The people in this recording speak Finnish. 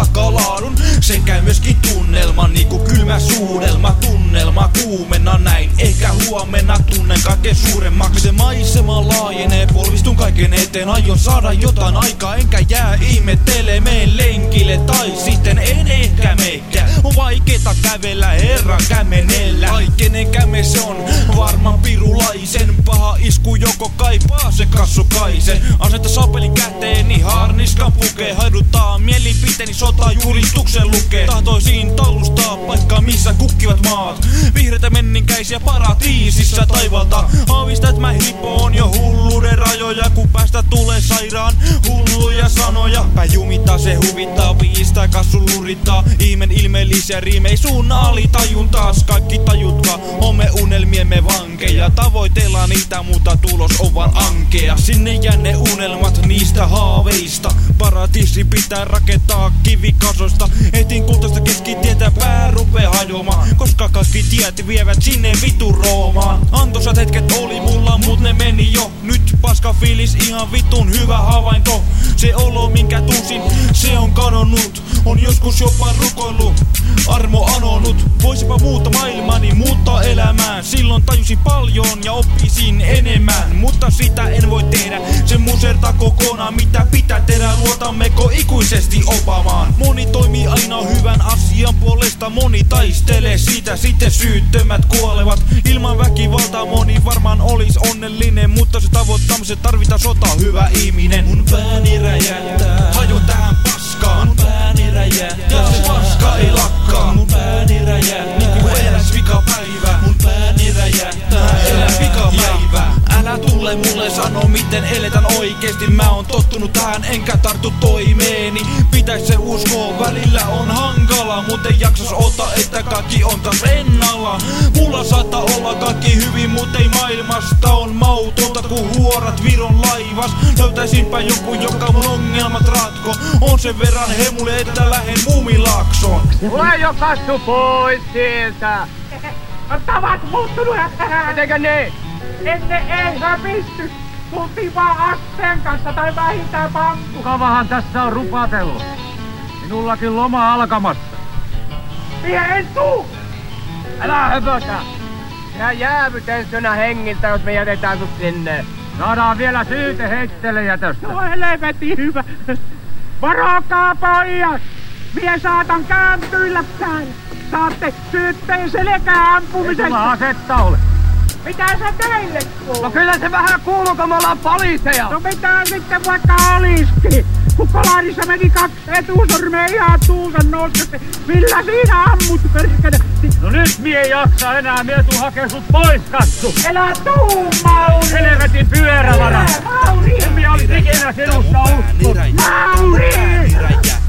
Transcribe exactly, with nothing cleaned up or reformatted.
takalaadun sekä myöskin tunnelma, niinku kylmä suudelma. Tunnelma kuumenna näin, ehkä huomenna tunnen kaiken suuremmaksi. Miten maisema laajenee, polvistun kaiken eteen. Aion saada jotain aikaa, enkä jää ihmettelee. Meen lenkille tai sitten en ehkä meikään. On vaikeeta kävellä herran kämenellä. Aikeinen käme se on varmaan pirulaisen. Paha isku joko kaipaa se kassukaisen. Asetta sapelin käteen, niin harniskan pukee. Haiduttaa mielipiteeni sota julistuksen lukee. Tahtoisin tallustaa paikkaa missä kukkivat maat. Vihreitä menninkäisiä paratiisissa taivalta. Aavistat että mä hipoon jo hulluuden rajoja. Kun päästä tulee sairaan hulluja sanoja. Pää jumittaa se huvittaa, viistää kassu lurittaa. Ihmeen ilmeellisiä riimei sun alitajuntaas. Kaikki tajutkaa, omme unelmiemme vankeja. Tavoitellaan niitä, mutta tulos on vaan ankea. Sinne jää ne unelmat niistä haaveista. Paratiisi pitää rakentaa kivikasosta. Etin kultaista keskitietä, pää rupee hajoamaan. Koska kaikki tiet vievät sinne vitu Roomaan. Antoisat hetket oli mulla, mut ne meni jo. Nyt paska fiilis, ihan vitun hyvä havainto. Se olo minkä tunsin, se on kadonnut. On joskus jopa rukoillut, armo anonut. Voisipa muuta maailmani, muuttaa elämään. Silloin tajusin paljon ja oppisin enemmän. Mutta sitä en voi tehdä, se musertaa kokonaan. Mitä pitää tehdä, luotammeko ikuisesti Obamaan? Moni toimii aina hyvän asian puolesta. Moni taistelee siitä, sitten syyttömät kuolevat. Ilman väkivaltaa moni varmaan olis onnellinen. Mutta se tavoittamiseen tarvitaan sota, hyvä ihminen. Mun pääni räjähtää, hajo tähän paskaan. Mun pääni räjähtää, ja se paska ei lakkaa. Mun pääni räjähtää, niinku eläs vikapäivä. Mun pääni räjähtää, eläs vikapäivä. Älä tule mulle sano miten eletän oikeesti. Mä oon tottunut tähän enkä tartu toimeeni. Pitäis se uskoa, välillä on hankala. Mut ei jaksas ota, että kaikki on taas ennalla. Mulla saattaa olla kaikki hyvin, mut ei maailmasta on mautonta kun huorat Viron laivas. Löytäisinpä joku, joka mun ongelmat ratko. On sen verran hemulle, että lähen Muumilaaksoon. Tule jo kassu pois sieltä! Tavat muuttunut! Mitenkö niin? Enne ei pysty! Tultiin vaan asteen kanssa tai vähintään pankku! Mukavahan tässä on rupatellut. Minullakin loma alkamassa. Siihen en tuu! Älä höpötä! Minä jäävytän sönä hengiltä, jos me jätetään sut sinne. Saadaan vielä syyte heittelejä tästä. No helvetin hyvä! Varokaa pojat! Mie saatan kääntyillä päin! Saatte syytteen selkää ampumisesta! Ei sulla asetta ole. Mitä sä teille kuuluu? No kyllä se vähän kuuluu, kun me ollaan poliiseja! No mitä sitten vaikka oliskin? Kun kolarissa meni kaksi etusormea ihan tuulta nostatti. Millä siinä ammut perkele? No nyt mie ei jaksa enää, mie tuu hakee sut pois, kassu! Elä tuu, Mauri! Helvetin pyörävara! Mauri! En mie olis ikinä sinusta uskon! Mauri!